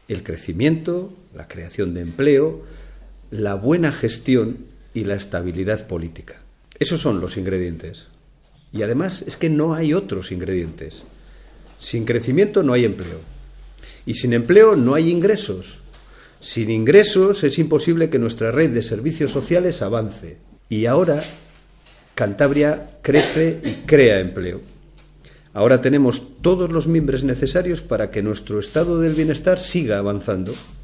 el crecimiento, la creación de empleo, la buena gestión y la estabilidad política. Esos son los ingredientes. Y además es que no hay otros ingredientes. Sin crecimiento no hay empleo. Y sin empleo no hay ingresos. Sin ingresos es imposible que nuestra red de servicios sociales avance. Y ahora Cantabria crece y crea empleo. Ahora tenemos todos los mimbres necesarios para que nuestro estado del bienestar siga avanzando.